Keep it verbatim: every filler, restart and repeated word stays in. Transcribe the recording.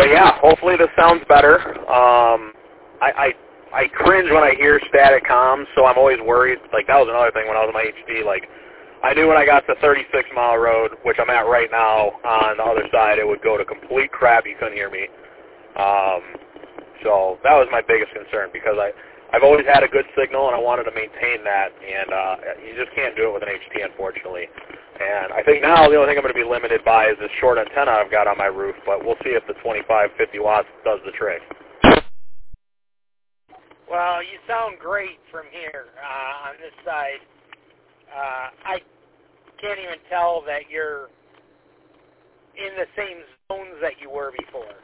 but yeah, hopefully this sounds better. Um, I, I I cringe when I hear static comms, so I'm always worried. Like, that was another thing when I was on my H D. Like, I knew when I got to thirty-six mile road, which I'm at right now, on the other side, it would go to complete crap. You couldn't hear me. Um, so that was my biggest concern, because I, I've always had a good signal, and I wanted to maintain that, and uh, you just can't do it with an H T, unfortunately. And I think now the only thing I'm going to be limited by is this short antenna I've got on my roof, but we'll see if the twenty-five, fifty watts does the trick. Well, you sound great from here uh, on this side. Uh, I can't even tell that you're in the same zones that you were before.